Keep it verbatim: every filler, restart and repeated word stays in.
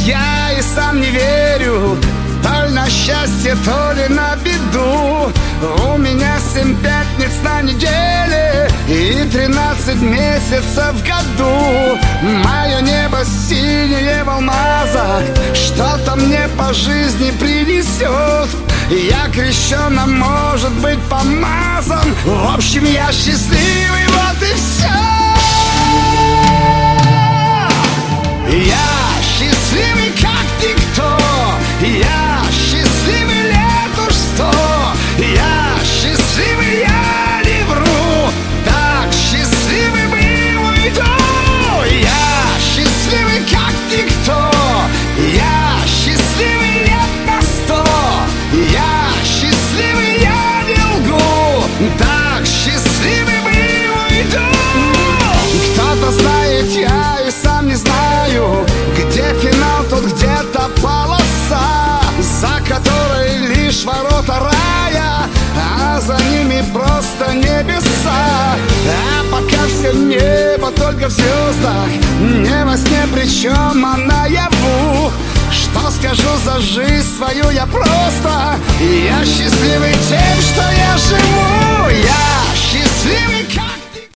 Я и сам не верю, то ли на счастье, то ли на беду. У меня семь пятниц на неделе и тринадцать месяцев в году. Мое небо синее в алмазах что-то мне по жизни принесет. Я крещеным, может быть, помазан. В общем, я счастливый, вот и все. Я счастливый, как никто. Я счастливый лет уж сто. Я счастливый, я не вру. Так счастливый был уйду. Я счастливый, как никто. Я счастливый лет на сто. Я счастливый, я не лгу. Так счастливый был уйду. Кто-то знает, я и сам не знаю, где финал, тут где-то полоса, за которой лишь ворота рая, а за ними просто небеса. А пока все небо только в звездах, не во сне, причем а наяву. Что скажу за жизнь свою я просто. Я счастливый тем, что я живу. Я счастливый.